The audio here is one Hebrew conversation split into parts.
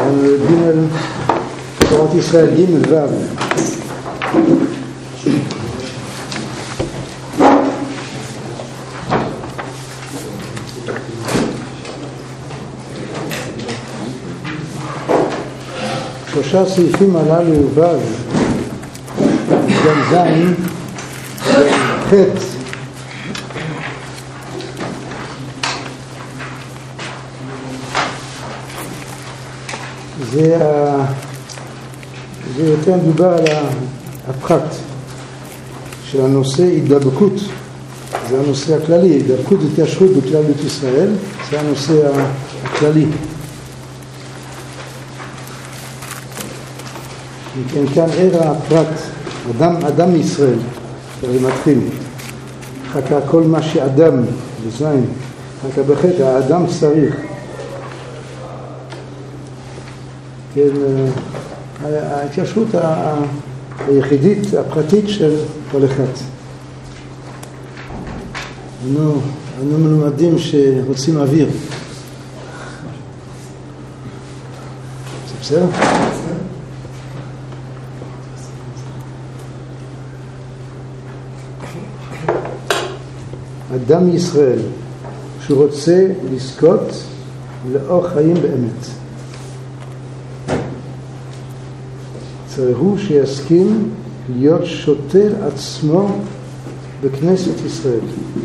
ג' תורת ישראל ג' ו'. שלושה סעיפים הללו ו' גם ז' ח' זה יותר מדובר על הפחת של הנושא הידבקות, זה הנושא הכללי, הידבקות התיישרות בכללות ישראל, זה הנושא הכללי. וכן כאן ער הפרט, אדם ישראל, זה מתחיל. אחר כך כל מה שאדם, בזין, אחר כך בחטא, האדם צריך. כן, ההתיישבות היחידית, הפרטית של כל אחד. אנו מלומדים שרוצים אוויר. זה בסדר? אדם ישראל שהוא רוצה לזכות לאור חיים באמת, צריכו שיסכים להיות שוטר עצמו בכנסת ישראל.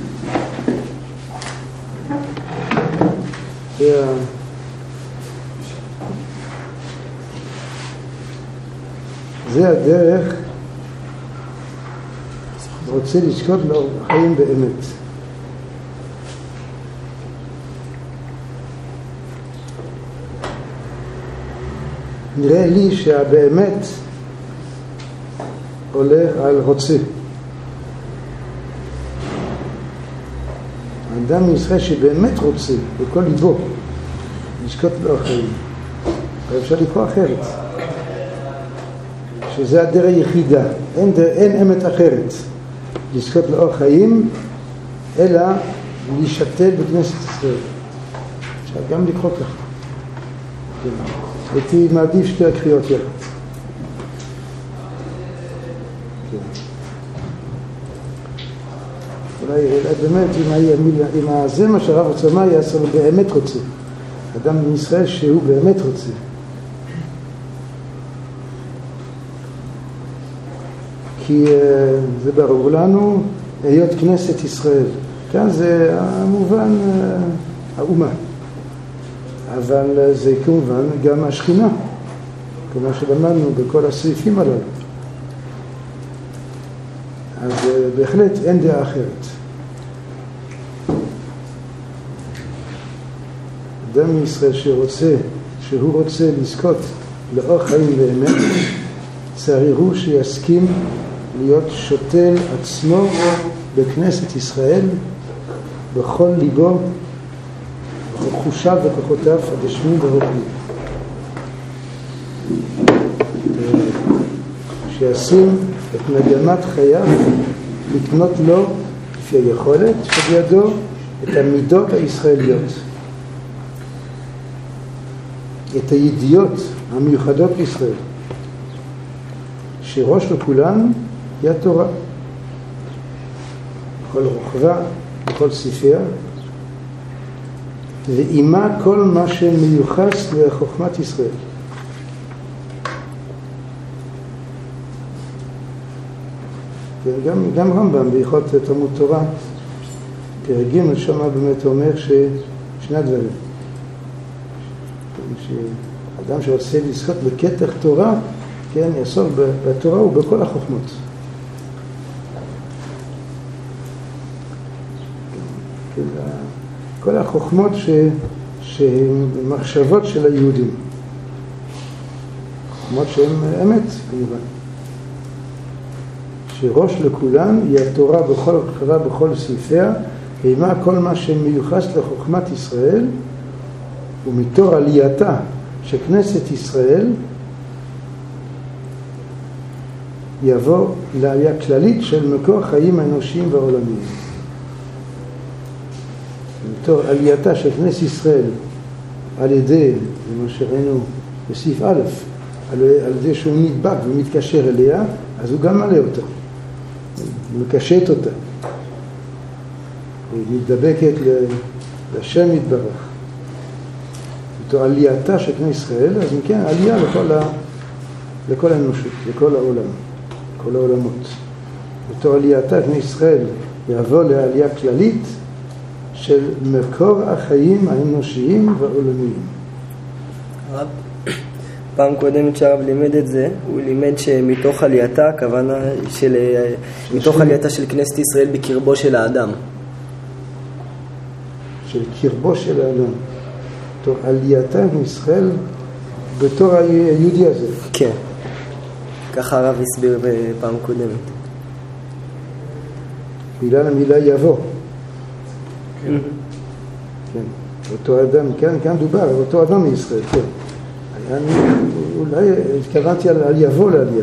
זה הדרך, רוצה לזכות לאור חיים באמת. נראה לי שהבאמת הולך על רוצה. האדם מישראל שבאמת רוצה בכל ליבו לזכות לאור חיים, אפשר לקרוא אחרת, שזה הדרך היחידה, אין אמת אחרת לזכות לאור חיים אלא להישתל בכנסת ישראל. אפשר גם לקרוא ככה. הייתי מעדיף שתי הקריאות יחד. אולי באמת אם זה מה שהרב רוצה, מה יעשה? הוא באמת רוצה. אדם מישראל שהוא באמת רוצה. כי זה ברור לנו, היות כנסת ישראל. כאן זה המובן האומה. אבל זה כמובן גם השכינה, כמו שלמדנו בכל הסעיפים הללו. אז בהחלט אין דעה אחרת. אדם מישראל שהוא רוצה לזכות לאור חיים באמת, צריכו שיסכים להיות שוטל עצמו בכנסת ישראל בכל ליבו, חושיו וכוחותיו הגשמיים והרוחניים. שישים את מגמת חייו לקנות לו לפי היכולת שבידו את המידות הישראליות, את הידיעות המיוחדות בישראל, שראש לכולן היא התורה, בכל רוחבה, בכל ספריה, ועימה כל מה שמיוחס לחוכמת ישראל. גם רמב"ם בהלכות תלמוד תורה פרק ג' שמה באמת אומר ששני הדברים, שאדם שרוצה לזכות בכתר תורה, כן, יעסוק בתורה ובכל החוכמות. כל החוכמות שהן מחשבות של היהודים, חוכמות שהן אמת כמובן, שראש לכולן היא התורה בכל כתבה בכל סעיפיה, ועימה כל מה שמיוחס לחוכמת ישראל, ומתור עלייתה שכנסת ישראל יבוא לעלייה כללית של מקור חיים האנושיים והעולמיים. מתור עלייתה של כנסת ישראל על ידי, כמו שראינו בסעיף א', על זה שהוא נדבק ומתקשר אליה, אז הוא גם מלא אותה. הוא מקשט אותה. היא מתדבקת לשם יתברך. אותו עלייתה של כנסת ישראל, אז מכן עלייה לכל האנושות, לכל העולם, כל העולמות. אותו עלייתה כנסת ישראל יבוא לעלייה כללית של מקור החיים האנושיים והעולמיים. פעם קודמת שהרב לימד את זה, הוא לימד שמתוך עלייתה, הכוונה של מתוך עלייתה של כנסת ישראל בקרבו של האדם. של קרבו של האדם. בתור עלייתה מישראל בתור היהודי הזה. כן. ככה הרב הסביר בפעם קודמת. בגלל המילה יבוא. כן. אותו אדם, כאן דובר, אותו אדם מישראל, כן. אולי התכוונתי על יבוא לעלייה.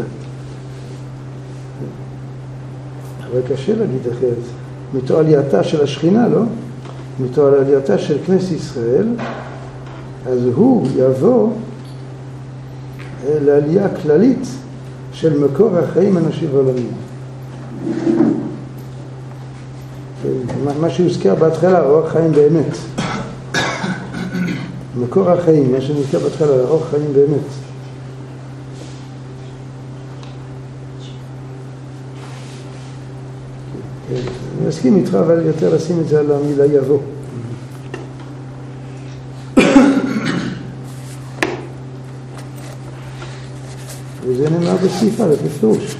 אבל קשה להגיד אחרת. מתוך עלייתה של השכינה, לא? מתוך עלייתה של כנסת ישראל, אז הוא יבוא לעלייה כללית של מקור החיים האנושי והעולמי. מה שהוזכר בהתחלה, אור חיים באמת. מקור החיים, מה שנזכר בהתחלה, אור חיים באמת. אני מסכים איתך, אבל יותר לשים את זה על המילה יבוא. וזה נאמר בסעיף א' בפירוש.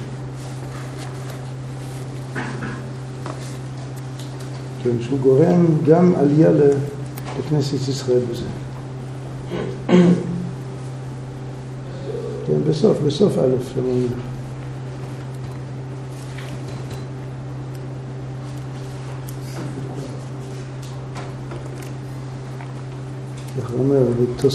כן, שהוא גורם גם עלייה לכנסת ישראל בזה. כן, בסוף א' שמונה. איך הוא אומר,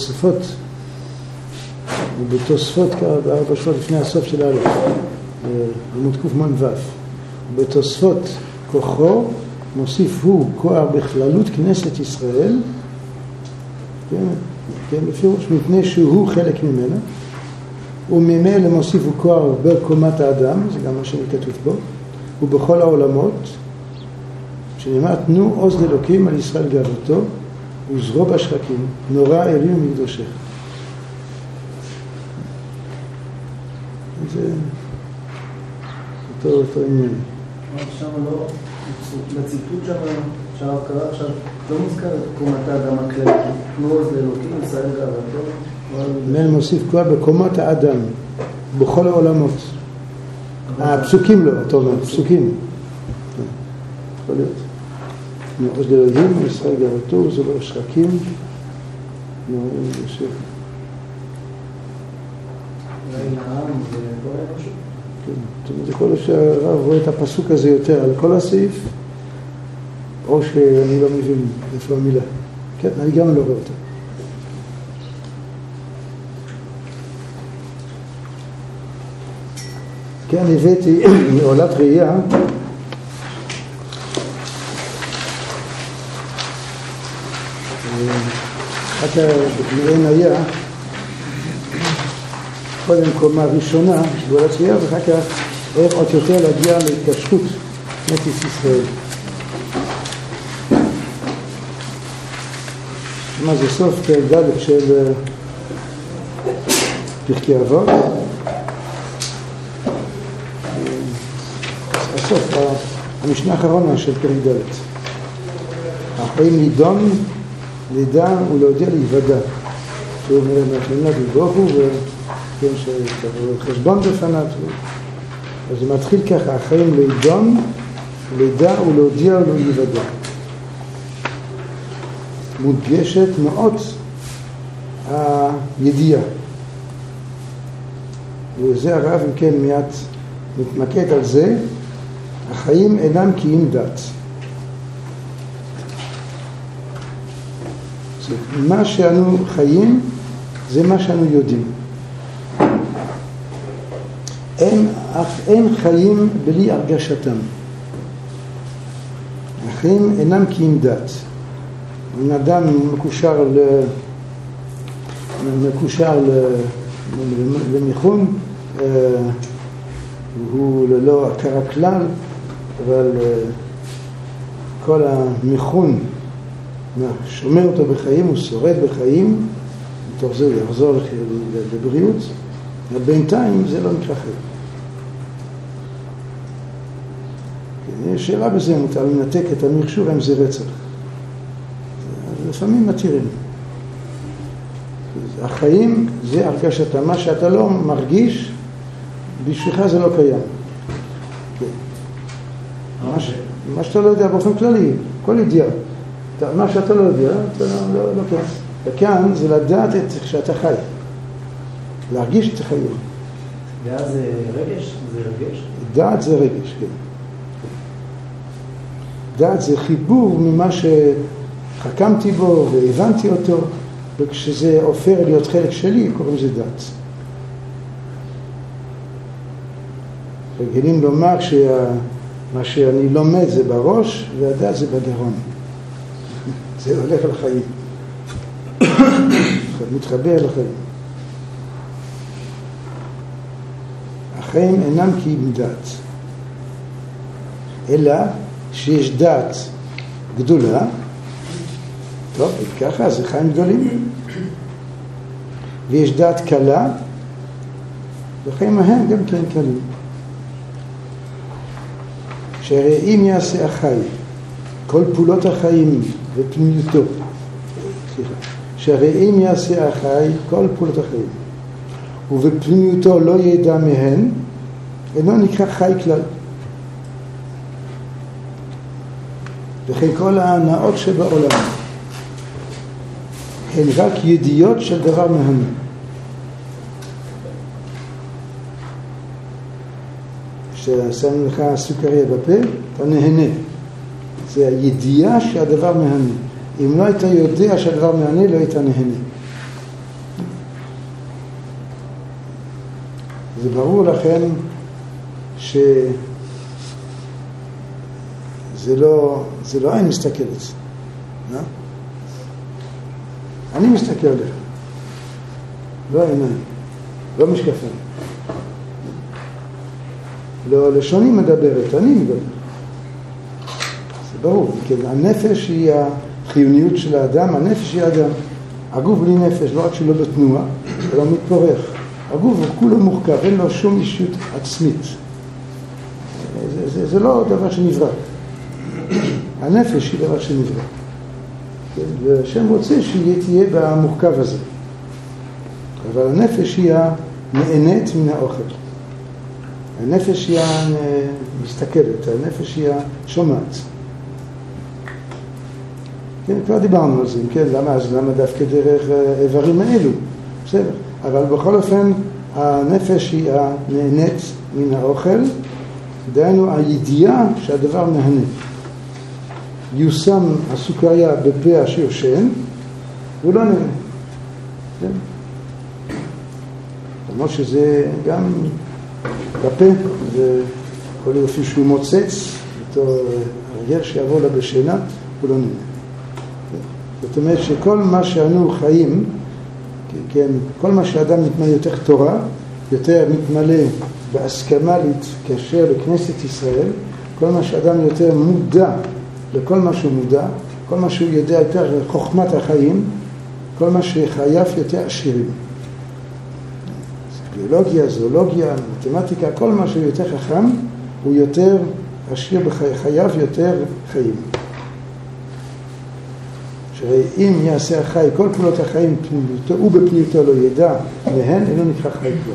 בתוספות כארבע שעות לפני הסוף של א', עמוד קמ"ו, בתוספות כוחו מוסיף הוא כוח בכללות כנסת ישראל, כן, בפירוש, מפני שהוא חלק ממנה, וממילא מוסיף הוא כוח בקומת האדם, זה גם מה שכתוב פה, ובכל העולמות, שנאמר, תנו עוז לאלוקים על ישראל גאוותו, וזרו בשחקים, נורא אלים מקדושך. זה אותו עניין. עכשיו לא, בציטוט שהרב קרא עכשיו, לא מוזכר את קומת האדם הכללי, תנו עוז לאלוקים, ישראל גאוותו. מילא מוסיף כוח בקומת האדם, בכל העולמות. הפסוקים לא, אתה אומר, פסוקים. יכול להיות. עוז לאלוהים, ישראל גאוותו, וזרו בשחקים, נורא אלים מקדושך. זה יכול להיות שהרב רואה את הפסוק הזה יותר על כל הסעיף, או שאני לא מבין איפה המילה. כן, אני גם לא רואה אותה. כן, הבאתי מעולת ראייה אחת מעין היה קודם קומה ראשונה בעולת ראייה, ואחר כך איך עוד יותר להגיע להתקשרות כנסת ישראל. מה זה סוף פרק ד' של פרקי אבות. הסוף, המשנה האחרונה של פרק ד'. החיים נידון, לידע ולהודיע להיוודע. שהוא אומר מהחלמת לבוכו וכן שחשבון בפניו. אז זה מתחיל ככה, החיים לידון, לידע ולהודיע ולהיוודע. מודגשת מאוד הידיעה. וזה הרב אם כן מיד מתמקד על זה, החיים אינם כי אם דת. מה שאנו חיים זה מה שאנו יודעים. אין חיים בלי הרגשתם. החיים אינם כי אם דת. אם אדם מקושר מקושר למיכון, הוא ללא הכרה כלל, אבל כל המיכון שומר אותו בחיים, הוא שורד בחיים, מתוך זה הוא יחזור לבריאות, ובינתיים זה לא נקרא חיים. יש שאלה בזה, מותר לנתק את המכשור אם זה רצח. לפעמים מתירים. החיים זה הרגשת, מה שאתה לא מרגיש, בשבילך זה לא קיים. מה שאתה לא יודע באופן כללי, כל ידיעה. מה שאתה לא יודע, אתה לא קיים. וכאן זה לדעת את שאתה חי. להרגיש את החיים. דעת זה רגש? זה רגש? דעת זה רגש, כן. דעת זה חיבור ממה שחכמתי בו והבנתי אותו, וכשזה הופך להיות חלק שלי, קוראים לזה דעת. רגילים לומר שמה שאני לומד זה בראש, והדעת זה בגרון. זה הולך על חיים. מתחבר לחיים. החיים אינם כי עם דעת, אלא שיש דעת גדולה, טוב, ככה, זה חיים גדולים. ויש דעת קלה, וחיים מהם גם כן קלים. שהרי אם יעשה החי כל פעולות החיים ופניותו, שהרי אם יעשה החי כל פעולות החיים ובפניותו לא ידע מהן, אינו נקרא חי כלל. וכן כל ההנאות שבעולם הן רק ידיעות של דבר מהנה. כששמים לך סוכריה בפה, אתה נהנה. זה הידיעה שהדבר מהנה. אם לא היית יודע שהדבר מהנה, לא היית נהנה. זה ברור לכם שזה לא עין מסתכלת. אני מסתכל עליך. לא עיניים. לא משקפיים. לא לשוני מדברת, אני מדבר. זה ברור. כי הנפש היא החיוניות של האדם, הנפש היא האדם. הגוף בלי נפש, לא רק שלא בתנועה, אלא מתפורר. הגוף הוא כולו מורכב, אין לו שום אישיות עצמית. זה לא דבר שנברא. הנפש היא דבר שנברא. והשם רוצה שהיא תהיה במורכב הזה. אבל הנפש היא הנהנית מן האוכל. הנפש היא המסתכלת, הנפש היא השומעת. כן, כבר דיברנו על זה, כן, למה דווקא דרך איברים האלו? בסדר. אבל בכל אופן, הנפש היא הנהנית מן האוכל, דהיינו הידיעה שהדבר נהנה. יושם הסוכריה בפה השיושן, הוא לא נהנה. כן? למרות שזה גם בפה, וכל יופי שהוא מוצץ, אותו הרגל שיעבור לה בשינה, הוא לא נהנה. זאת אומרת שכל מה שאנו חיים, כן, כל מה שאדם מתמלא יותר תורה, יותר מתמלא בהסכמה להתקשר לכנסת ישראל, כל מה שאדם יותר מודע לכל מה שהוא מודע, כל מה שהוא יודע יותר חוכמת החיים, כל מה שחייב יותר עשירים. ביולוגיה, זואולוגיה, מתמטיקה, כל מה שהוא יותר חכם, הוא יותר עשיר בחייו, יותר חיים. שהרי אם יעשה החי כל פעולות החיים ובפניותו לא ידע מהן, אינו נקרא חי כלל.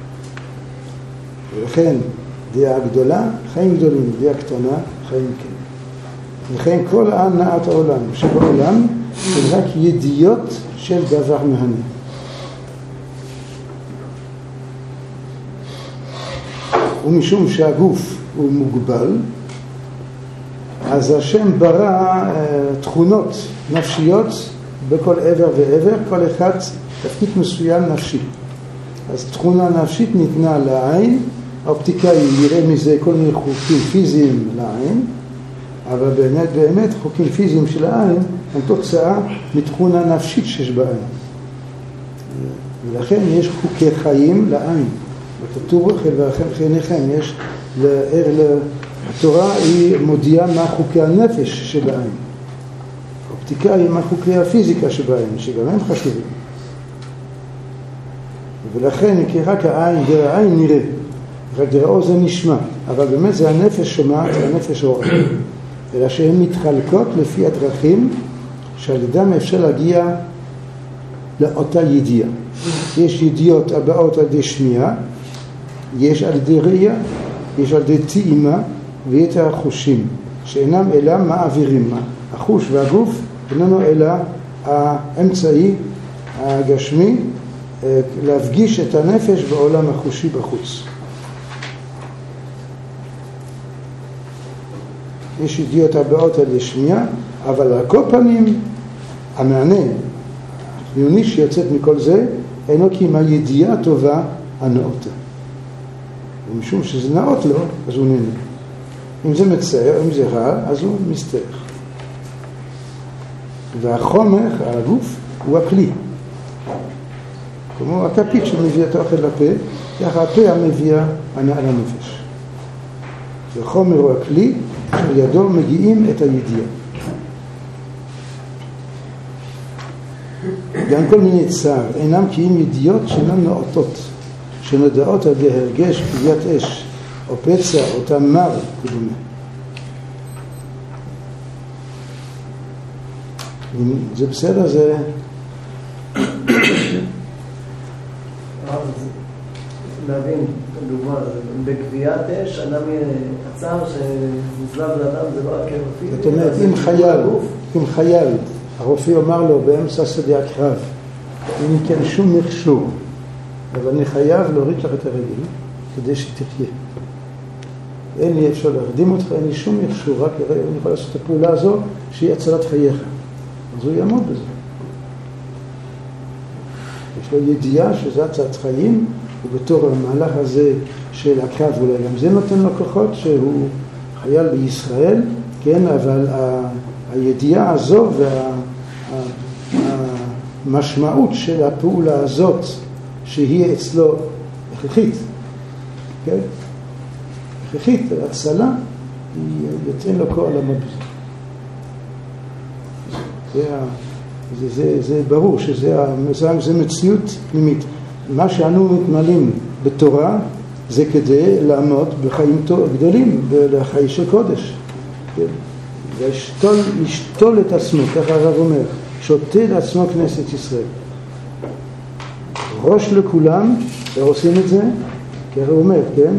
ולכן דעה גדולה, חיים גדולים, דעה קטנה, חיים כן. לכן כל הנעת העולם שבעולם הם רק ידיעות של דבר מהנה. ומשום שהגוף הוא מוגבל, אז השם ברא תכונות נפשיות בכל עבר ועבר, כל אחד תפקיד מסוים נפשי. אז תכונה נפשית ניתנה לעין, האופטיקה היא נראה מזה כל מיני חוקים פיזיים לעין, אבל באמת חוקים פיזיים של העין הם תוצאה מתכונה נפשית שיש בעין. ולכן יש חוקי חיים לעין. כתוב אוכל ואכן חייניכם, יש התורה היא מודיעה מה חוקי הנפש שבעין. הפתיקה היא מה חוקי הפיזיקה שבעין, שגם הם חשובים. ולכן כי רק העין, דרך העין נראה, רק דרך האוזן נשמע, אבל באמת זה הנפש שומעת והנפש רואה. אלא שהן מתחלקות לפי הדרכים שעל ידם אפשר להגיע לאותה ידיעה. יש ידיעות הבאות על ידי שמיעה, יש על ידי ראייה, יש על ידי טעימה ויתר החושים שאינם אלא מעבירים. החוש והגוף איננו אלא האמצעי הגשמי להפגיש את הנפש בעולם החושי בחוץ. יש ידיעות הבאות על ידי שמיעה, אבל על כל פנים המענה החיוני שיוצאת מכל זה אינו כי אם הידיעה הטובה הנאותה. ומשום שזה נאות לו, אז הוא נהנה. אם זה מצער, אם זה רע, אז הוא מסתער. והחומר, הגוף, הוא הכלי. כמו הכפית שמביא את האוכל לפה, ככה הפה המביאה הנאה לנפש. וחומר הוא הכלי, שלידו מגיעים את הידיעה. גם כל מיני צער, אינם כי אם ידיעות שאינן נאותות, שנודעות על ידי הרגש, פגיעת אש, או פצע, או תמר, כדומה. זה בסדר, זה... להבין, דוגמה, בקביעת אש, אדם הצער שנזלב לאדם, זה לא הכאב הפיזי. זאת אומרת, אם חייל, הרופא אומר לו באמצע שדה הקרב, אם כן שום מכשור, אבל אני חייב להוריד לך את הרגל כדי שתחיה. אין לי אפשר להרדים אותך, אין לי שום מכשור, רק אני יכול לעשות את הפעולה הזו שהיא הצלת חייך. אז הוא יעמוד בזה. יש לו ידיעה שזה הצלת חיים, ובתור המהלך הזה של הקרב, אולי גם זה נותן לו כוחות שהוא חייל בישראל, כן, אבל הידיעה הזו והמשמעות של הפעולה הזאת שהיא אצלו הכרחית, כן? הכרחית, הצלה, היא יוצאים לו כל עולמות בזה. זה ברור שזה מציאות פנימית. מה שאנו מתמלאים בתורה זה כדי לעמוד בחיים גדולים, בחיי של קודש. לשתול את עצמו, ככה הרב אומר, שותה את עצמו כנסת ישראל. ראש לכולם, ועושים את זה, כי הרב אומר, כן?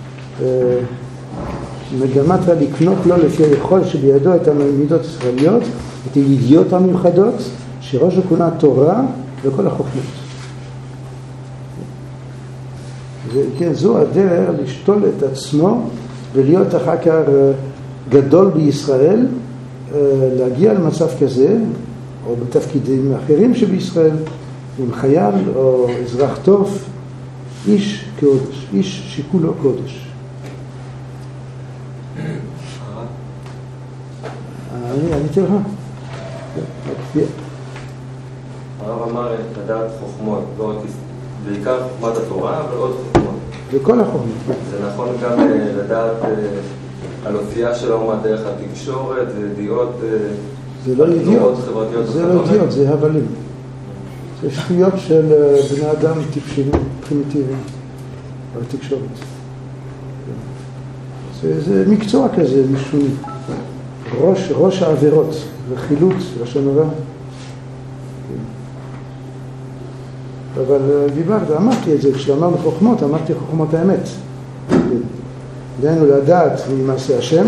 מגמת לקנות לו לפי היכול שבידו את המידות ישראליות, את הידיעות המיוחדות, שראש לכולם תורה וכל החוכמות. וכן, זו הדרך לשתול את עצמו ולהיות אחר כך גדול בישראל, להגיע למצב כזה, או בתפקידים אחרים שבישראל, עם חייל או אזרח טוב, איש קודש, איש שכולו קודש. אני אתן לך. הרב אמר לדעת חוכמות, בעיקר חוכמת התורה ועוד חוכמות. וכל החוכמות. זה נכון גם לדעת על אופייה של האומה דרך התקשורת, זה ידיעות, זה לא ידיעות, חברתיות זה לא ידיעות, זה הבלים. זה שטויות של בני אדם טיפשים, פרימיטיביים, על התקשורת. זה מקצוע כזה, משוני. ראש העבירות, וחילוץ, לשון הרע. אבל דיברת, אמרתי את זה, כשאמרנו חוכמות, אמרתי חוכמות האמת. דהיינו לדעת ממעשה השם,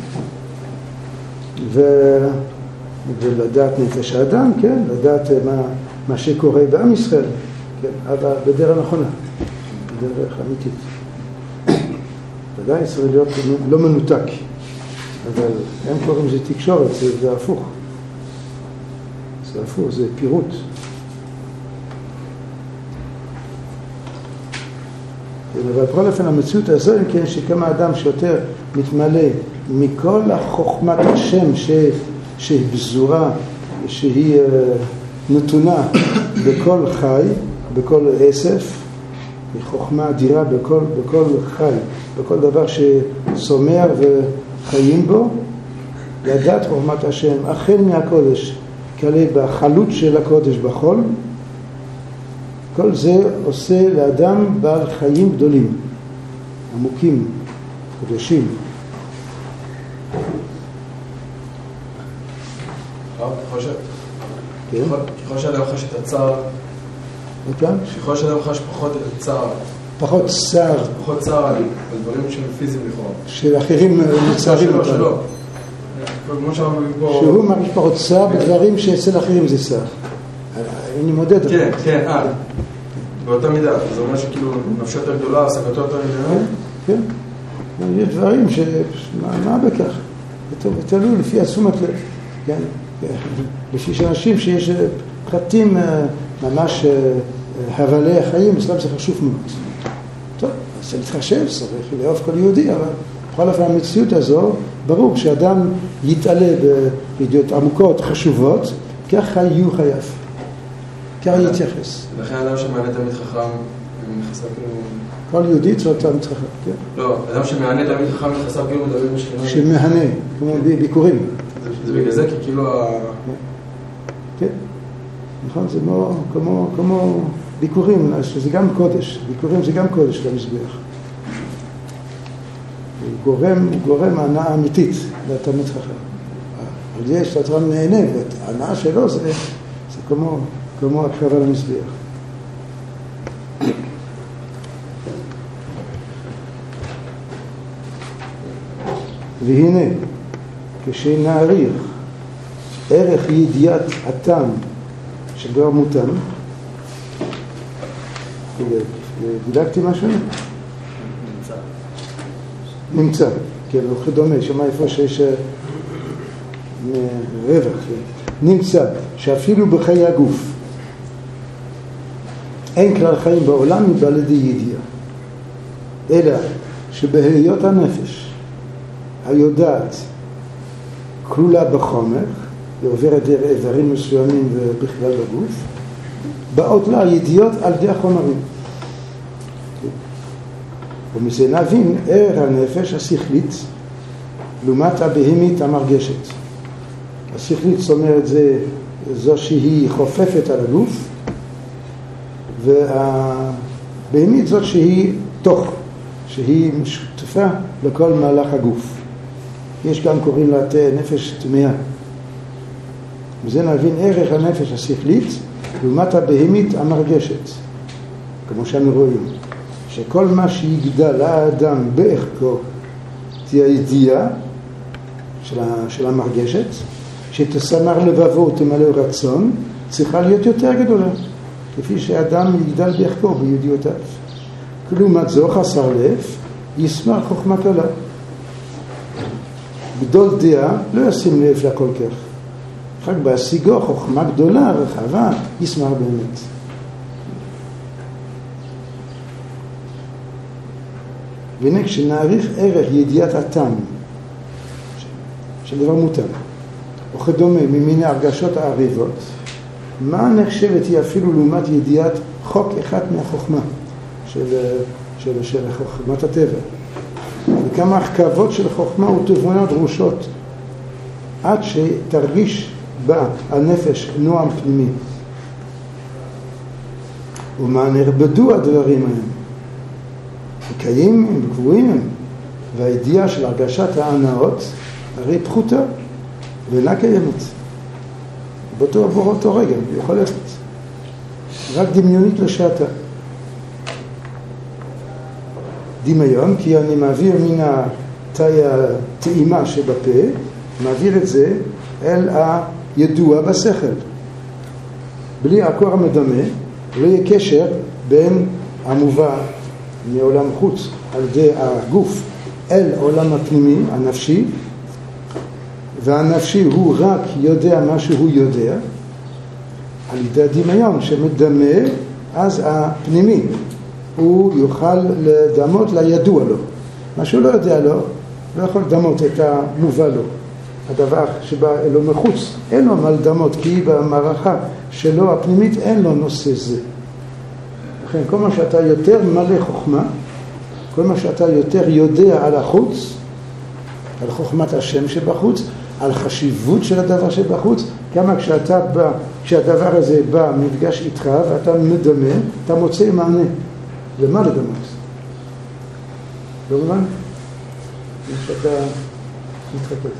ולדעת נפש האדם, כן? לדעת מה שקורה בעם ישראל, כן? אבל בדרך נכונה, בדרך אמיתית. ודאי ישראל להיות לא מנותק, אבל הם קוראים לזה תקשורת, זה הפוך. זה הפוך, זה פירוט. אבל בכל אופן המציאות הזו, כן, שכמה אדם שיותר מתמלא מכל החוכמת השם שהיא בזורה, שהיא נתונה בכל חי, בכל עשף, היא חוכמה אדירה בכל חי, בכל דבר שצומח וחיים בו, לדעת חוכמת השם, החל מהקודש, כאלה בחלות של הקודש בחול, כל זה עושה לאדם בעל חיים גדולים, עמוקים, קדושים. ככל שאדם חש את הצער, ככל שאדם חש פחות את הצער, פחות צער על דברים שהם פיזיים לכאורה, של אחרים מצערים אותנו, שהוא מרגיש פחות צער בדברים שאצל אחרים זה צער. אני מודד. כן, באותה מידה. זה אומר שכאילו נפשו יותר גדולה, השגתו יותר גדולה? כן. יש דברים מה בכך? תלוי לפי תשומת לב. כן. לפי שאנשים שיש פרטים ממש הבלי החיים, אצלם זה חשוב מאוד. טוב, אז זה מתחשב, צריך לאהוב כל יהודי, אבל בכל אופן המציאות הזו, ברור שאדם יתעלה בידיעות עמוקות, חשובות, ככה יהיו חייו. ככה יתייחס. לכן אדם שמענה תמיד חכם, נכנסה כאילו... כל יהודי צריך תמיד חכם, כן? לא, אדם שמענה תמיד חכם נכנסה כאילו מדבר בשכינה. שמענה, כמו ביקורים. זה בגלל זה, כי כאילו כן, נכון, זה כמו ביקורים, שזה גם קודש. ביקורים זה גם קודש למזבח. הוא גורם הנאה אמיתית לתלמיד חכם. אבל זה שאתה נהנה, וההנאה שלו זה כמו הקרבה למזבח. והנה, כשנעריך ערך ידיעת הטעם של דבר מותם, דילגתי משהו? נמצא, כן, הוא כדומה, שמה איפה שיש רווח, נמצא שאפילו בחיי הגוף אין כלל חיים בעולם מבעל ידי ידיעה, אלא שבהיות הנפש היודעת כלולה בחומר, היא עוברת דרך איברים מסוימים ובכלל בגוף, באות לה ידיעות על ידי החומרים. ומזה נבין ערך הנפש השכלית לעומת הבהמית המרגשת. השכלית זאת אומרת זו שהיא חופפת על הגוף, והבהמית זאת שהיא תוך, שהיא משותפה לכל מהלך הגוף. יש גם קוראים לה נפש טמאה. וזה נבין ערך הנפש השכלית לעומת הבהמית המרגשת. כמו שאנו רואים, שכל מה שיגדל לאדם בערכו תהיה ידיעה של המרגשת, שתסמר לבבו ותמלא רצון, צריכה להיות יותר גדולה, כפי שאדם יגדל בערכו בידיעותיו. כלומר זו חסר לב, ישמח חוכמה קלה. גדול דעה לא ישים לב לה כל כך. רק בהשיגו חוכמה גדולה, רחבה, ישמח באמת. והנה כשנעריך ערך ידיעת הטעם של דבר מותם, או כדומה ממיני הרגשות העריבות, מה נחשבת היא אפילו לעומת ידיעת חוק אחד מהחוכמה של חוכמת הטבע, וכמה החכבות של חוכמה ותובנות דרושות עד שתרגיש בה הנפש נועם פנימי. ומה נרבדו הדברים האלה? מקיים הם וקבועים הם, והידיעה של הרגשת ההנאות הרי פחותה ואינה קיימת. באותו רגע היא יכולת רק דמיונית לשעתה. דמיון, כי אני מעביר מן התאי הטעימה שבפה, מעביר את זה אל הידוע בשכל. בלי הכוח המדמה לא יהיה קשר בין המובא מעולם חוץ על ידי הגוף אל עולם הפנימי, הנפשי, והנפשי הוא רק יודע מה שהוא יודע, על ידי הדמיון שמדמה, אז הפנימי הוא יוכל לדמות לידוע לו. מה שהוא לא יודע לו, לא יכול לדמות את המובא לו. הדבר שבא אלו מחוץ, אין לו מה לדמות, כי במערכה שלו הפנימית אין לו נושא זה. לכן כל מה שאתה יותר מלא חוכמה, כל מה שאתה יותר יודע על החוץ, על חוכמת השם שבחוץ, על חשיבות של הדבר שבחוץ, כמה כשהדבר הזה בא, מפגש איתך ואתה מדמה, אתה מוצא מענה. למה לדמות? לא מובן? שאתה מתרכז.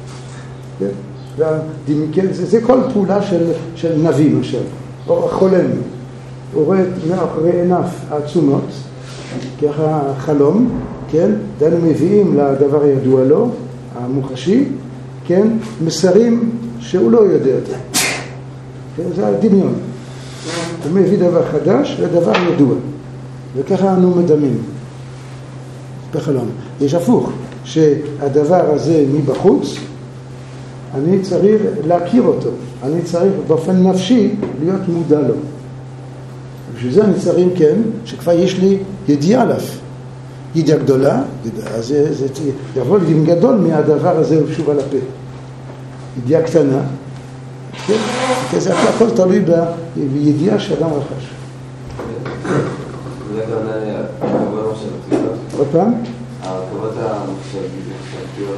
כן? זה כל פעולה של נביא, למשל, או חולם. הוא רואה מאחורי עיניו העצומות, ככה חלום, כן? דנו מביאים לדבר הידוע לו, המוחשי, כן? מסרים שהוא לא יודע אותם. כן? זה הדמיון. הוא מביא דבר חדש ודבר ידוע. וככה אנו מדמים בחלום. יש הפוך, שהדבר הזה מבחוץ, אני צריך להכיר אותו. אני צריך באופן נפשי להיות מודע לו. בשביל זה אני צריך, כן, שכבר יש לי ידיעה עליו. ידיעה גדולה, אז זה יבוא לי גדול מהדבר הזה שוב על הפה. ידיעה קטנה, כן? כי זה הכל תלוי בידיעה שאדם רכש. זה גם הכבוד המחשבתיות. עוד פעם? הכבוד המחשבתיות.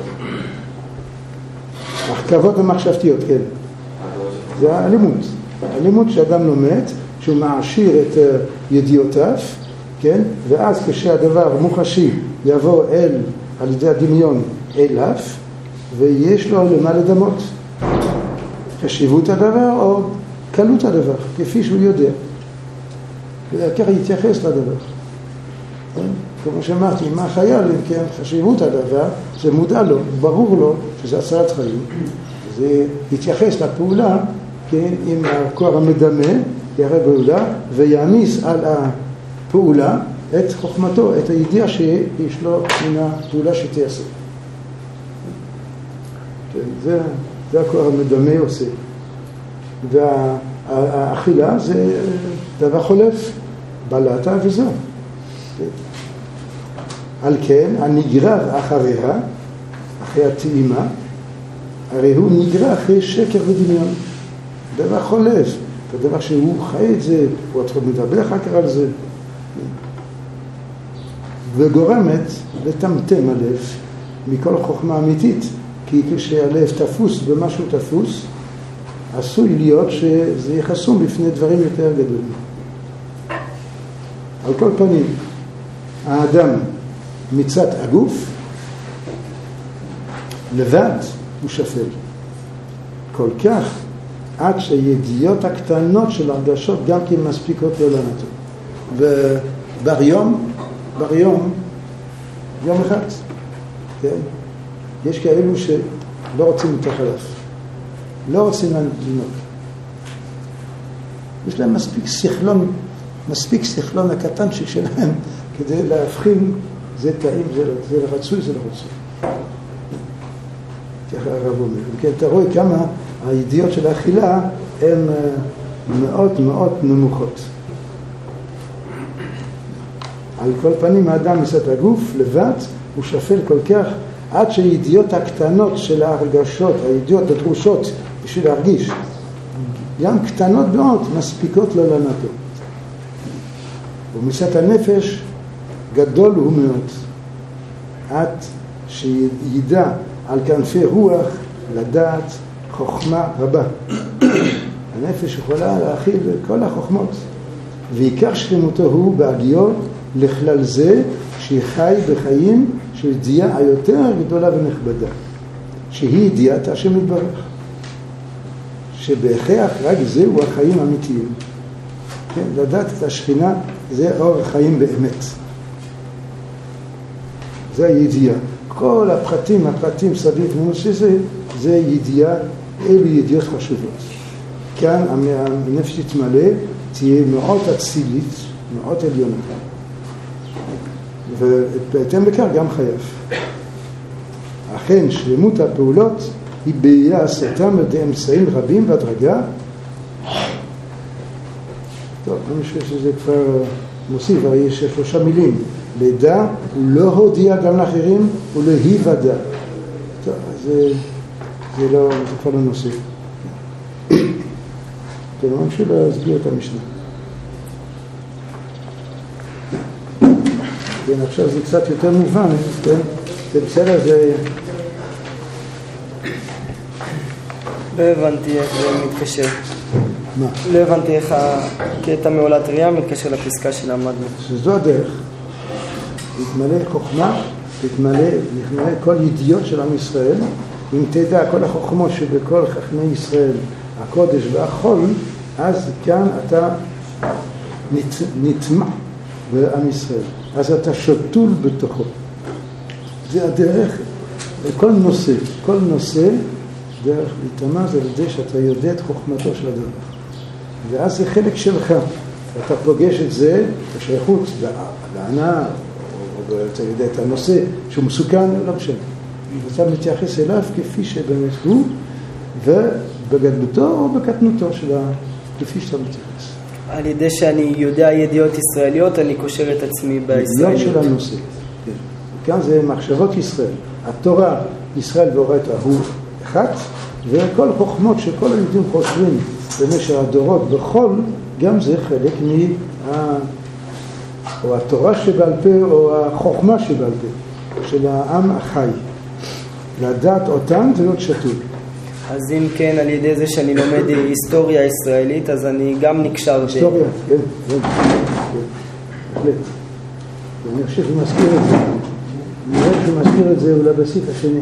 הכבוד המחשבתיות, כן. זה הלימוד. הלימוד שאדם לומד, שהוא מעשיר את ידיעותיו, כן? ואז כשהדבר מוחשי יבוא על ידי הדמיון אליו, ויש לו למה לדמות. חשיבות הדבר או קלות הדבר, כפי שהוא יודע. וככה יתייחס לדבר. כמו שאמרתי, מה חייל, כן? חשיבות הדבר, זה מודע לו, ברור לו שזה הצלת חיים. זה יתייחס לפעולה, כן? עם הכוח המדמה, יראה פעולה, ויעמיס על הפעולה את חוכמתו, את הידיעה שיש לו מן הפעולה שתעשה. כן, זה הכוח המדמה עושה. והאכילה זה דבר חולף, בלעתה וזהו. על כן, הנגרר אחריה, אחרי הטעימה, הרי הוא נגרר אחרי שקר ודמיון. דבר חולף, הדבר שהוא חי את זה, הוא מדבר אחר כך על זה. וגורמת לטמטם הלב מכל חוכמה אמיתית, כי כשהלב תפוס במשהו תפוס, עשוי להיות שזה יחסום בפני דברים יותר גדולים. על כל פנים, האדם מצד הגוף, לבד הוא שפל. כל כך, עד שהידיעות הקטנות של הרגשות גם כן מספיקות לו לנתון. וביום, יום אחד, כן? יש כאלו שלא רוצים את החלף. לא רוצים לנהוג. יש להם מספיק שכלון הקטנצ'יק שלהם כדי להבחין זה טעים, זה רצוי, זה לא רצוי. ככה הרב אומר. וכן, אתה רואה כמה הידיעות של האכילה הן מאוד מאוד נמוכות. על כל פנים, האדם מצד הגוף לבד הוא שפל כל כך עד שהידיעות הקטנות של ההרגשות, הידיעות הדרושות בשביל להרגיש, גם קטנות מאוד, מספיקות לו לנתו. ומצד הנפש גדול הוא מאוד, עד שידע על כנפי רוח לדעת חוכמה רבה. הנפש יכולה להכיל כל החוכמות, ועיקר שלמותו הוא בהגיעו לכלל זה שחי בחיים של ידיעה היותר גדולה ונכבדה, שהיא ידיעת השם יתברך, שבהכרח רק זהו החיים האמיתיים. כן, לדעת את השכינה זה אור החיים באמת. זה הידיעה. כל הפרטים סביב מנושא זה ידיעה, אלו ידיעות חשובות. כאן הנפש תתמלא, תהיה מאוד אצילית, מאוד עליונה. ובהתאם לכך גם חייב. אכן שלמות הפעולות היא בעשתם על ידי אמצעים רבים בהדרגה. טוב, אני חושב שזה כבר מוסיף, הרי יש 3 מילים. לדע, הוא לא הודיע גם לאחרים, הוא לא היוודע. טוב, זה כבר לא נושא. טוב, אני חושב להסביר את המשנה. כן, עכשיו זה קצת יותר מובן, כן? זה בסדר, זה... לא הבנתי איך זה מתקשר. מה? לא הבנתי איך הקטע מעולת ראייה מתקשר לפסקה שלמדנו. שזו הדרך. להתמלא חוכמה, להתמלא כל ידיעות של עם ישראל. אם תדע כל החוכמות שבכל חכמי ישראל, הקודש והחול, אז כאן אתה נטמע בעם ישראל. אז אתה שתול בתוכו. זה הדרך, כל נושא, דרך להיטמע זה על זה שאתה יודע את חוכמתו של הדבר. ואז זה חלק שלך. אתה פוגש את זה, השייכות לענה, או אתה יודע את הנושא שהוא מסוכן, לא משנה. אתה מתייחס אליו כפי שבאמת הוא, ובגדלותו או בקטנותו שלה, כפי שאתה מתייחס. על ידי שאני יודע ידיעות ישראליות, אני קושר את עצמי בישראליות. ידיעות של הנושא. כאן זה מחשבות ישראל. התורה, ישראל והורתה הוא אחד, וכל חוכמות שכל היהודים חושבים במשך הדורות בכל, גם זה חלק או התורה שבעל פה או החוכמה שבעל פה של העם החי. לדעת אותם ולהיות שתול. אז אם כן, על ידי זה שאני לומד היסטוריה ישראלית, אז אני גם נקשר. היסטוריה, כן. בהחלט. אני חושב שהוא מזכיר את זה. אני רואה שהוא מזכיר את זה אולי בסעיף השני.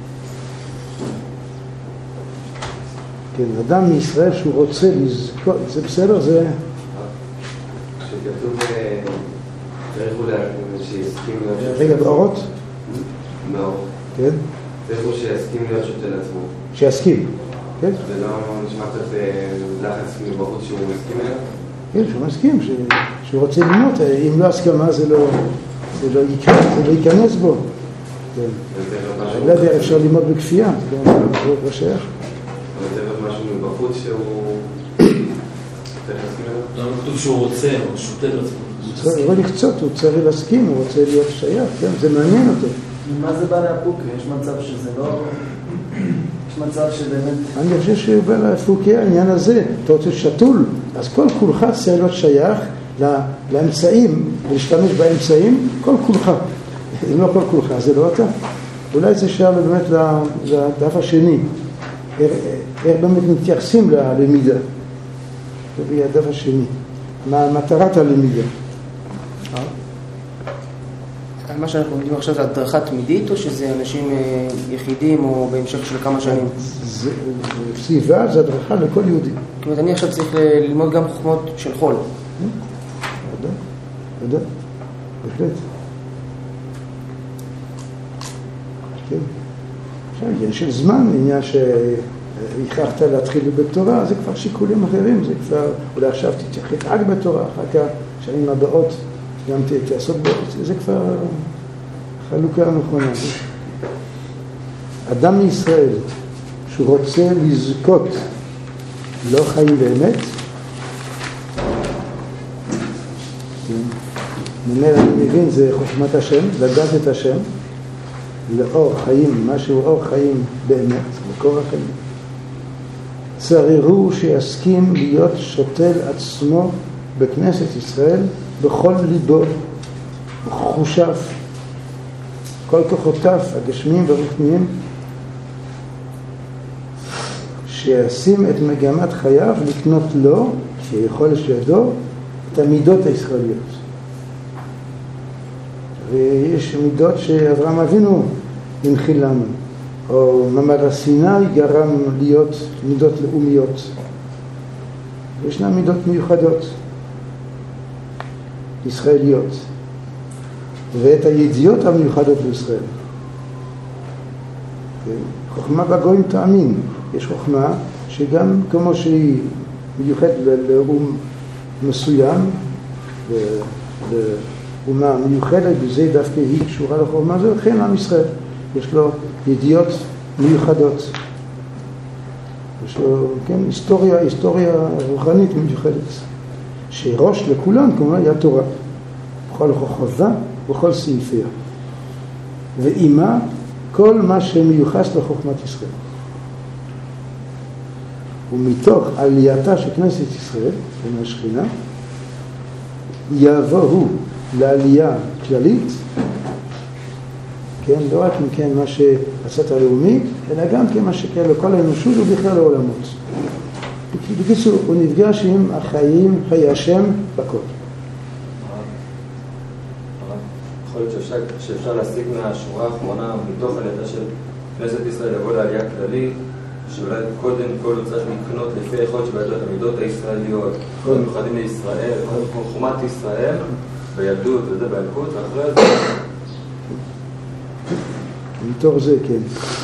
כן, אדם מישראל שהוא רוצה לזכור, זה בסדר, זה... שכתוב, צריך אולי שיסכים להיות... רגע, באורות? באורות. כן. צריך הוא שיסכים להיות שוטה לעצמו. שיסכים, כן? זה לא נשמע קצת לחץ מבחוץ שהוא מסכים אליו? כן, שהוא מסכים, שהוא רוצה ללמוד, אם לא הסכמה זה לא ייכנס בו. כן. לא יודע, אפשר ללמוד בכפייה, זה לא שייך. אבל זה להיות משהו מבחוץ שהוא... צריך להסכים אליו? לא כתוב שהוא רוצה, הוא שוטה לעצמו. הוא רוצה לקצות, הוא צריך להסכים, הוא רוצה להיות שייך, כן? זה מעניין אותו. מה זה בא להפוקה? יש מצב שזה לא... יש מצב שבאמת... אני חושב שהוא בא להפוקה העניין הזה. אתה רוצה שתול, אז כל כולך צריך להיות שייך לאמצעים, להשתמש באמצעים, כל כולך. אם לא כל כולך, זה לא אתה. אולי זה שאלה באמת לדף השני. איך באמת מתייחסים ללמידה. זה הדף השני. מה מטרת הלמידה? מה שאנחנו לומדים עכשיו זה הדרכה תמידית, או שזה אנשים יחידים או בהמשך של כמה שנים? סביבה זה הדרכה לכל יהודי. זאת אומרת, אני עכשיו צריך ללמוד גם חוכמות של חול. יודע, בהחלט. כן. עכשיו, עניין של זמן, עניין שהכרחת להתחיל בתורה, זה כבר שיקולים אחרים, זה כבר, אולי עכשיו תתייחד רק בתורה, אחר כך, שנים הבאות, גם תעסוק בו, זה כבר חלוקה נכונה. אדם מישראל שהוא רוצה לזכות לא חיים באמת, אני מבין, זה חוכמת השם, לדעת את השם, לאור חיים, משהו אור חיים באמת, מקור החיים. צרירו שיסכים להיות שותל עצמו בכנסת ישראל, בכל ליבו, בחושיו, כל כוחותיו, הגשמיים והרוחניים, שישים את מגמת חייו לקנות לו, שיכול שידו, את המידות הישראליות. ויש מידות שאברהם אבינו הנחיל לנו, או מעמד הסיני גרם להיות מידות לאומיות. וישנן מידות מיוחדות, ישראליות, ואת הידיעות המיוחדות בישראל. חוכמה בגויים תאמין. יש חוכמה שגם כמו שהיא מיוחדת לאום מסוים, ואומה מיוחדת, בזה דווקא היא קשורה לחוכמה הזו, וכן עם ישראל. יש לו ידיעות מיוחדות. יש לו, כן, היסטוריה רוחנית מיוחדת. שראש לכולם, כלומר, היא התורה. בכל חוכבה, בכל סעיפיה. ואימה, כל מה שמיוחס לחוכמת ישראל. ומתוך עלייתה של כנסת ישראל, עם השכינה, יבואו לעלייה כללית, כן, לא רק אם כן מה שהצד הלאומי, אלא גם כן מה שכן לכל האנושות ובכלל העולמות. בקיצור, הוא נפגש עם החיים, חיי השם, בכל. יכול להיות שאפשר להסיק מהשורה האחרונה, מתוך עלייתה של כנסת ישראל לבוא לעלייה כללית, שאולי קודם כל הוא צריך לקנות לפי היכולת שבידו את המידות הישראליות, מיוחדים לישראל, כמו חומת ישראל, בילדות וזה בילקות, ואחרי זה... מתוך זה, כן.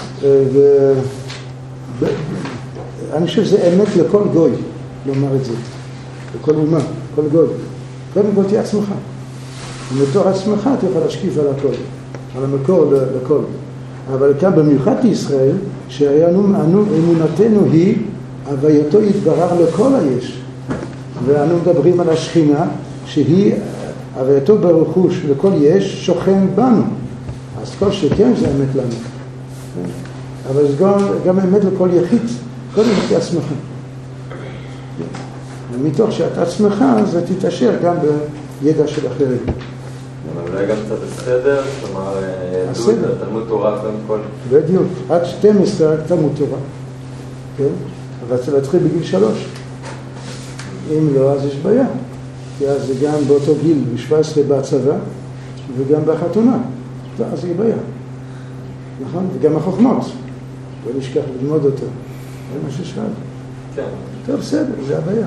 אני חושב שזה אמת לכל גוי, לומר את זה. לכל אומה, כל גוי. קודם כל תהיה עצמך. ומתוך עצמך אתה יכול להשקיף על הכל, על המקור לכל. אבל כאן במיוחד בישראל, אמונתנו היא הווייתו יתברר לכל היש. ואנו מדברים על השכינה, שהיא הווייתו ברוך הוא לכל יש שוכן בנו. אז כל שכן זה אמת לנו. אבל זה גם אמת לכל יחיד, קודם את עצמך. ומתוך שאת עצמך, זה תתאשר גם בידע של אחרים. אולי גם קצת הסדר, כלומר, תלמוד תורה קודם כל. בדיוק, עד 12 תלמוד תורה. כן? אבל צריך להתחיל בגיל 3. אם לא, אז יש בעיה. כי אז זה גם באותו גיל, ב-17 בצבא, וגם בחתונה. אז זה בעיה. נכון? וגם החוכמות. לא נשכח ללמוד אותו. זה מה ששאל. כן. טוב, בסדר, זה הבעיה.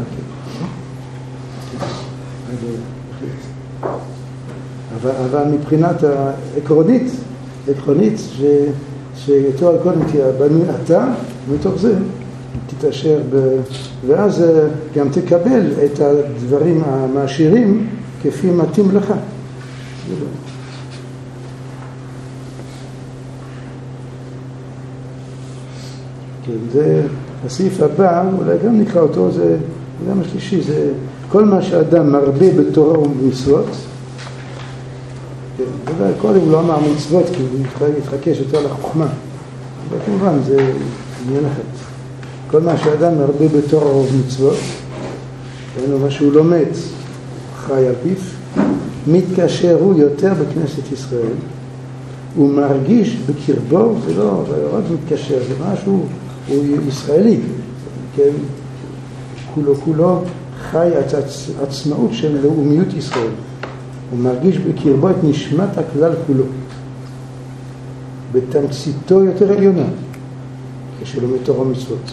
אבל מבחינת העקרונית, שיותר על קודם תהיה בנוי אתה, מתוך זה תתאשר, ואז גם תקבל את הדברים המעשירים כפי מתאים לך. כן, זה הסעיף הבא, אולי גם נקרא אותו, זה גם השלישי, זה כל מה שאדם מרבה בתורה ובמצוות. כן, קודם הוא לא אמר מצוות, כי הוא יתחקש יותר לחוכמה. אבל כמובן, זה עניין אחת. כל מה שאדם מרבה בתורה ובמצוות, מה שהוא לומד, חי על פיו, מתקשר הוא יותר בכנסת ישראל, הוא מרגיש בקרבו, זה לא רק מתקשר, זה משהו, הוא ישראלי, כן? כולו חי את עצמאות של לאומיות ישראל. הוא מרגיש בקרבו את נשמת הכלל כולו, בתמציתו יותר עליונה, כשלומד תורה ומצוות,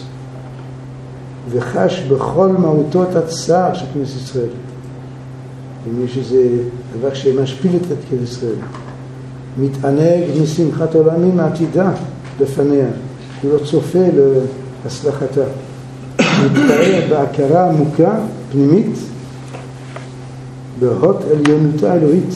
וחש בכל מהותו את הצער של כנסת ישראל. אם יש איזה דבר שמשפיל את כנסת ישראל, מתענג משמחת עולמים העתידה לפניה, הוא לא צופה להצלחתה, מתפאר בהכרה עמוקה פנימית בהות עליונותה האלוהית.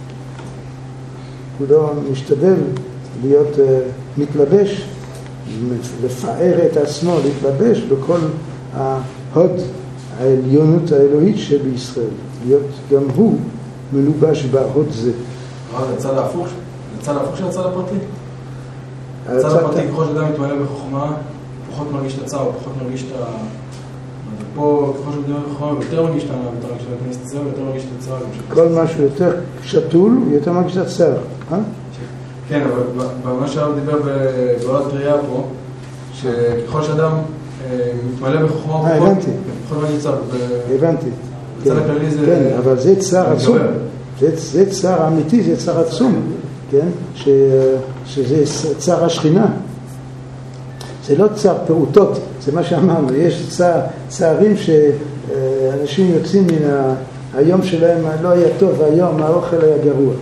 הוא לא משתדל להיות מתלבש, לפאר את עצמו, להתלבש בכל ההוד העליונות האלוהית שבישראל, להיות גם הוא מלובש בהוד זה. זה הצד ההפוך של הצד הפרטי? הצד הפרטי, ככל שאדם מתמלא בחוכמה, פחות מרגיש את הצער, פחות מרגיש את ה... פה, ככל שאדם מתמלא בחוכמה, יותר מרגיש את הצער, יותר מרגיש את הצער. כל משהו יותר שתול, יותר מרגיש את הצער. כן, אבל במה שהרב דיבר בעולת בריאה פה, שככל שאדם מתמלא בחוכמה, פחות מרגיש צער. הבנתי. בצד הכללי זה... כן, אבל זה צער עצום. זה צער אמיתי, זה צער עצום. כן? שזה צער השכינה. זה לא צער פעוטות, זה מה שאמרנו. יש צערים שאנשים יוצאים מן היום שלהם לא היה טוב, והיום האוכל היה גרוע.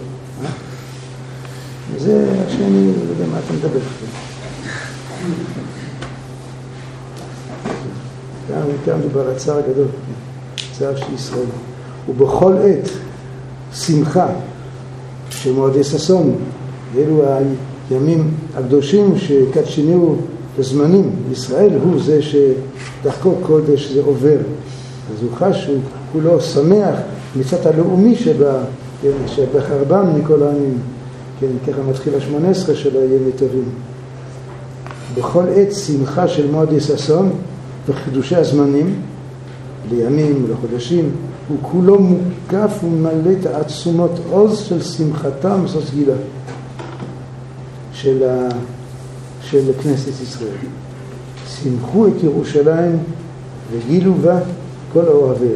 זה שאני לא יודע מה אתה מדבר. כאן מדובר על הצער הגדול, צער של ישראל. ובכל עת שמחה שמועדי ששון, אלו הימים הקדושים שקדשנו בזמנים, ישראל הוא זה שדחקו קודש זה עובר, אז הוא חש, הוא כולו שמח מצד הלאומי שבחרבם מכל העמים, כן, ככה מתחיל ה-18 של הימים טובים. בכל עת שמחה של מועדי ששון וחידושי הזמנים, לימים, לחודשים, הוא כולו מוקף וממלא תעצומות עוז של שמחתה ומסוס גילה של כנסת ישראל. שמחו את ירושלים וגילו בה כל אוהביה.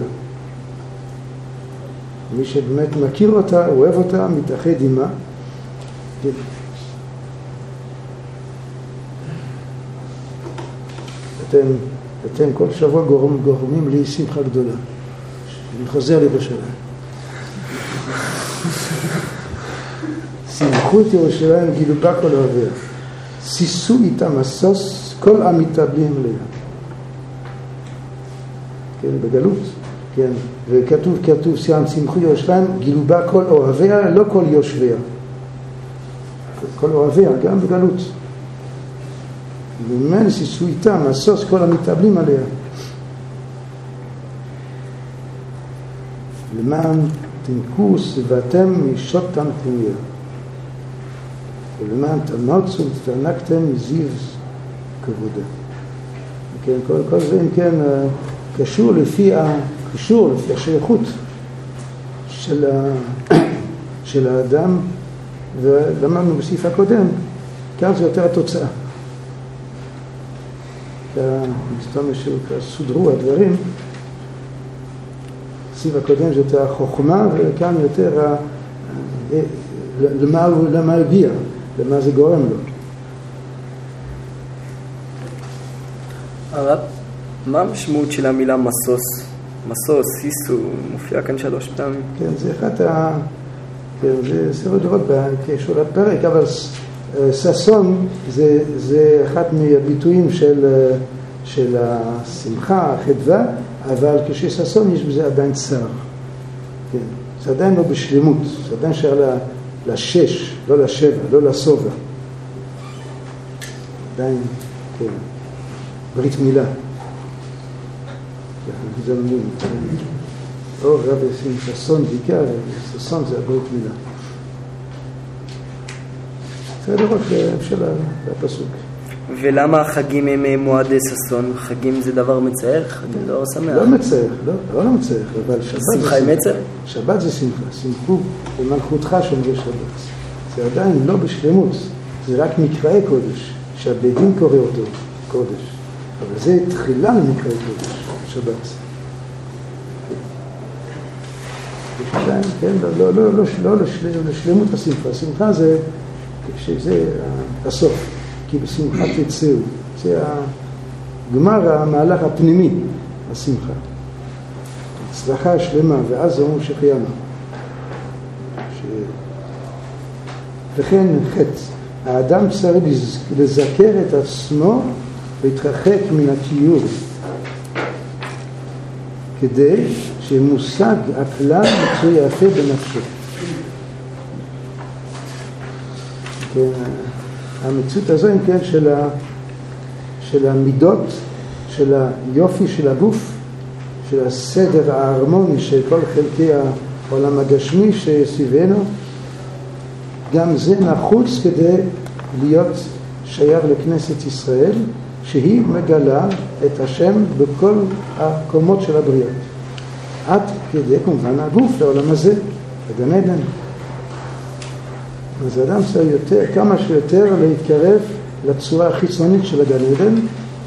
מי שבאמת מכיר אותה, אוהב אותה, מתאחד עימה. אתם כל שבוע גורמים לי שמחה גדולה. אני חוזר לירושלים. שמחו את ירושלים וגילו בה כל אוהביה. שישו איתה משוש כל המתאבלים עליה. כן, בגלות. כן, וכתוב שמחו ירושלים, גילו בה כל אוהביה, לא כל יושביה. כל אוהביה, גם בגלות. וממנו שישו איתה משוש כל המתאבלים עליה. למען תנקו סביבתם משותם תמיה. ולמען תנוצו ותענקתם מזיו כבודה. כן, כל זה אם כן קשור לפי השייכות של האדם, ולמדנו בסעיף הקודם, כאן זה יותר התוצאה. מסתום שסודרו הדברים, בסעיף הקודם זה יותר החוכמה, וכאן יותר למה הגיע, למה זה גורם לו. הרב, מה המשמעות של המילה מסוס? מסוס, סיסו, מופיע כאן 3 פעמים. כן, זה אחד זה ספר דורות כשורת פרק, אבל ששון זה אחד מהביטויים של השמחה, החדווה, אבל כשששון יש בזה עדיין צער. כן, זה עדיין לא בשלמות, זה עדיין שייך לשש, לא לשבע, לא לסובה. עדיין, כן, ברית מילה. או רב ששון בעיקר, ששון זה הברית מילה. צריך לראות של הפסוק. ולמה החגים הם מועדי ששון? חגים זה דבר מצער? חגים דבר שמח? לא מצער, לא מצער, אבל שבת זה שמחה עם מצער? שבת זה שמחה, שמחו במלכותך שומרי שבת. זה עדיין לא בשלמות, זה רק מקראי קודש, שהבית דין קורא אותו קודש. אבל זה תחילה למקראי קודש, שבת. כן, לא לשלמות השמחה. השמחה זה הסוף, כי בשמחה תצאו. זה הגמר המהלך הפנימי, השמחה. הצלחה שלמה, ואז אומרים שחיינו. וכן חטא. האדם צריך לזכר את עצמו להתרחק מן הקיור, כדי שמושג הכלל מצוי יפה בנפשו. כן, המציאות הזו אם כן של המידות, של היופי של הגוף, של הסדר ההרמוני של כל חלקי העולם הגשמי שסביבנו, גם זה נחוץ כדי להיות שייך לכנסת ישראל, שהיא מגלה את השם בכל הקומות של הבריאה. עד כדי כמובן הגוף לעולם הזה, בגן עדן. אז האדם צריך כמה שיותר להתקרב לצורה החיצונית של הגן עדן,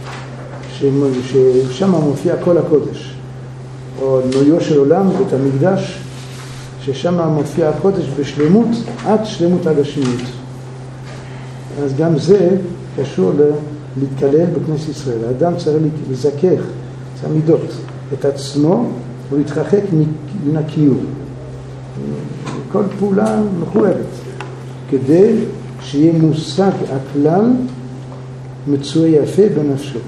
ששם מופיע כל הקודש. או נויו של עולם, בית המקדש, ששם מופיע הקודש בשלמות, עד שלמות הגשמיות. אז גם זה קשור להתקלל בכנסת ישראל. האדם צריך לזכך, זה המידות, את עצמו ולהתרחק מן הקיור. כל פעולה מחויבת, כדי שיהיה מושג הכלל מצוי יפה בנפשו.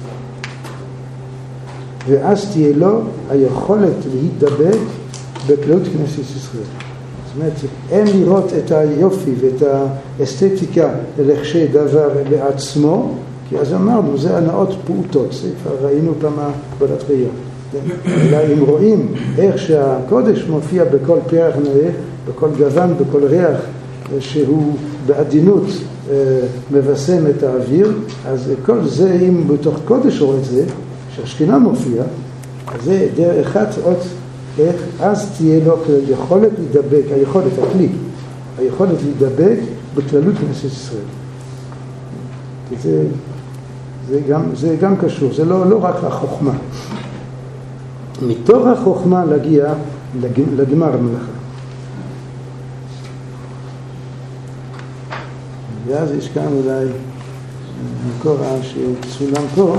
ואז תהיה לו היכולת להידבק בכללות כנסת ישראל. זאת אומרת, אין לראות את היופי ואת האסתטיקה ללחשי דבר לעצמו, כי אז אמרנו, זה הנאות פעוטות, זה כבר ראינו פעם בעבודת ראייה. אלא אם רואים איך שהקודש מופיע בכל פרח נאה, בכל גוון, בכל ריח, שהוא בעדינות מבשם את האוויר, אז כל זה, אם בתוך קודש רואה את זה, שהשכינה מופיע, אז זה דרך אחת עוד איך? אז תהיה לו יכולת להידבק, היכולת, הכלי, היכולת להידבק בכללות כנסת ישראל. זה גם קשור, זה לא רק החוכמה. מתוך החוכמה להגיע לגמר המלאכה. ואז יש כאן אולי מקור שצולם פה.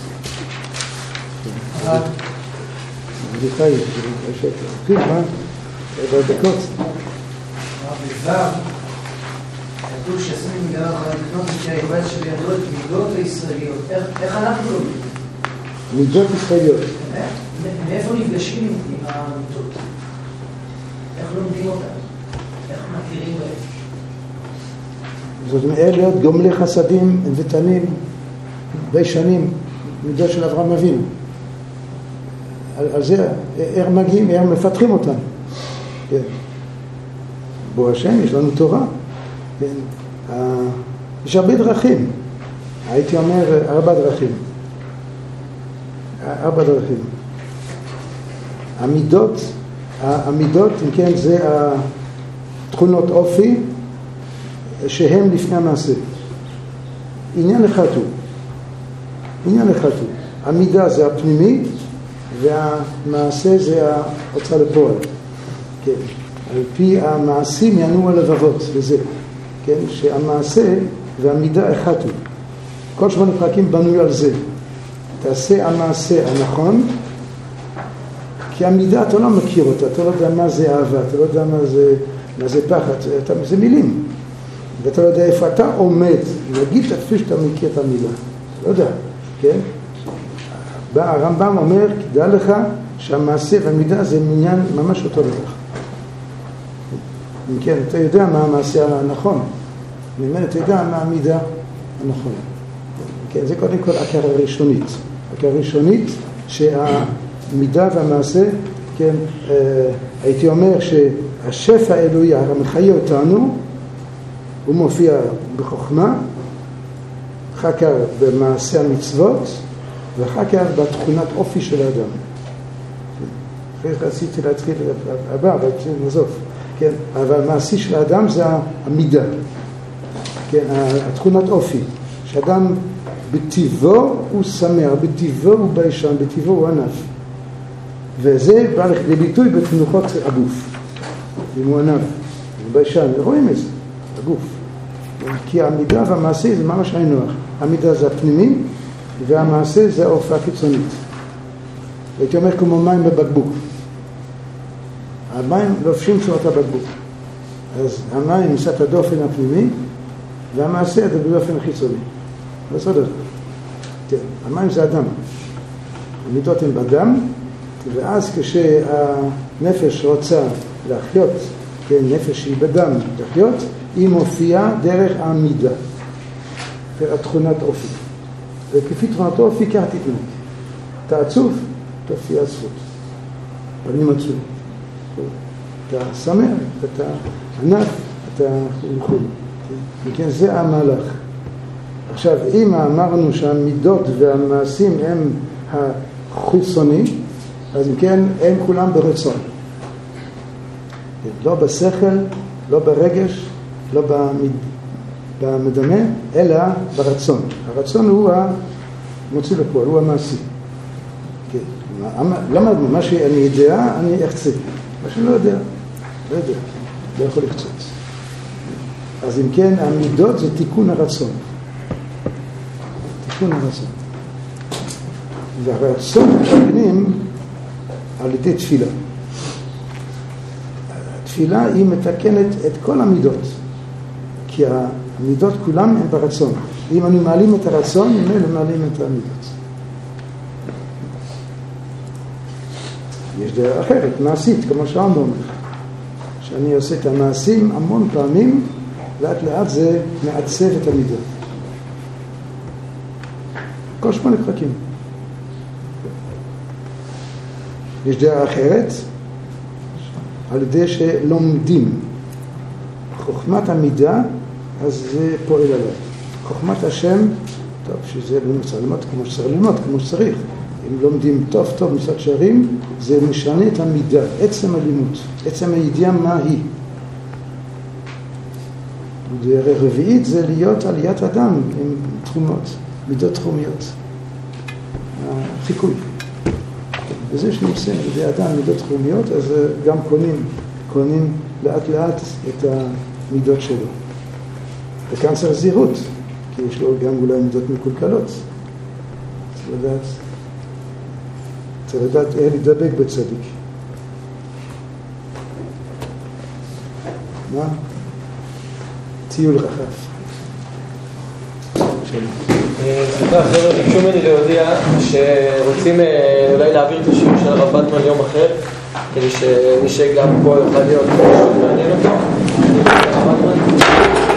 בדיחה יש, תתחיל, מה? בדקות. בזר, כתוב שעשינו מגלה אחת לקנות לפי היכולת שבידו את מידות הישראליות. איך אנחנו לומדים? מידות ישראליות. מאיפה נפגשים עם המידות? איך לומדים אותם? איך מכירים בהם? זאת אומרת, להיות גומלי חסדים ותנים בישנים, מידות של אברהם אבינו. על זה, איך מגיעים, איך מפתחים אותם. כן. בו השם, יש לנו תורה. כן. יש הרבה דרכים. הייתי אומר 4 דרכים. 4 דרכים. המידות, אם כן, זה התכונות אופי שהם לפני המעשה. עניין אחד הוא. המידה זה הפנימי, והמעשה זה ההוצאה לפועל. כן. על פי המעשים ינועו הלבבות, וזה. כן. שהמעשה והמידה אחד הוא. כל 8 פרקים בנוי על זה. תעשה המעשה הנכון, כי המידה אתה לא מכיר אותה, אתה לא יודע מה זה אהבה, אתה לא יודע מה זה פחד, זה מילים. ואתה לא יודע איפה אתה עומד, נגיד אפילו שאתה מכיר את המילה. לא יודע, כן? הרמב"ם אומר, כדע לך שהמעשה והמידה זה עניין ממש אותו לך. כן, אתה יודע מה המעשה הנכון. ממנו אתה יודע מה המידה הנכון. כן, זה קודם כל הכרה ראשונית. הכרה ראשונית שהמידה והמעשה, כן, הייתי אומר שהשפע האלוהי המחיה אותנו, הוא מופיע בחוכמה, אחר כך במעשה המצוות, ואחר כך בתכונת אופי של האדם. אחרי רציתי להתחיל הבא, אבל נעזוב. כן, אבל המעשי של האדם זה המידה. כן, התכונת אופי. שאדם בטבעו הוא שמח, בטבעו הוא ביישן, בטבעו הוא ענף. וזה בא לביטוי בתנוחות הגוף. אם הוא ענף, הוא ביישן, רואים את זה, הגוף. כי המידה והמעשה זה ממש עינוח. המידה זה הפנימי, והמעשה זה ההופעה החיצונית. הייתי אומר כמו מים בבקבוק. המים לובשים צורת הבקבוק. אז המים נמצא את הדופן הפנימי, והמעשה זה בדופן החיצוני. זה סוד הזה. כן, המים זה הדם. המידות הן בדם, ואז כשהנפש רוצה להחיות, כן, נפש שהיא בדם להחיות, היא מופיעה דרך המידה. התכונת אופי. וכפי תכונת אופי, כך תתנהג. אתה עצוב, תופיע עצבות. פנים עצוב. אתה שמח, אתה ענף, אתה חול. וכן, זה המהלך. עכשיו, אם אמרנו שהמידות והמעשים הם החיצוני, אז אם כן, הם כולם ברצון. לא בשכל, לא ברגש, לא במדמה, אלא ברצון. הרצון הוא המוציא לפועל, הוא המעשי. למה? מה שאני יודע, אני אחצה. מה שאני לא יודע, לא יכול לחצות. אז אם כן, המידות זה תיקון הרצון. תיקון הרצון. והרצון מתקנים על ידי תפילה. התפילה היא מתקנת את כל המידות. כי המידות כולם הן ברצון. אם אני מעלים את הרצון, ממילא מעלים את המידות. יש דרך אחרת, מעשית, כמו שהרמב"ם אומר. שאני עושה את המעשים המון פעמים, לאט לאט זה מעצב את המידות. כל 8 פרקים. יש דרך אחרת, על ידי שלומדים. חוכמת המידה, אז זה פועל עליו. חוכמת השם, טוב, שזה לא צריך ללמוד כמו שצריך ללמוד, כמו שצריך. אם לומדים טוב טוב מסכת שערים, זה משנה את המידה, עצם הלימוד, עצם הידיעה מה היא. רביעית זה להיות עליית אדם עם תחומות, מידות תחומיות. חיקוי. וזה שנמצא בידי אדם מידות תחומיות, אז גם קונים לאט לאט את המידות שלו. וכאן צריך זהירות, כי יש לו גם אולי מידות מקולקלות. צריך לדעת להידבק בצדיק. מה? טיול רחב. סליחה, חבר'ה, ביקשו ממני להודיע שרוצים אולי להעביר את השיעור של הרב בטמן יום אחר, כדי שמי שגם פה יוכל להיות מעניין אותו. הרב בטמן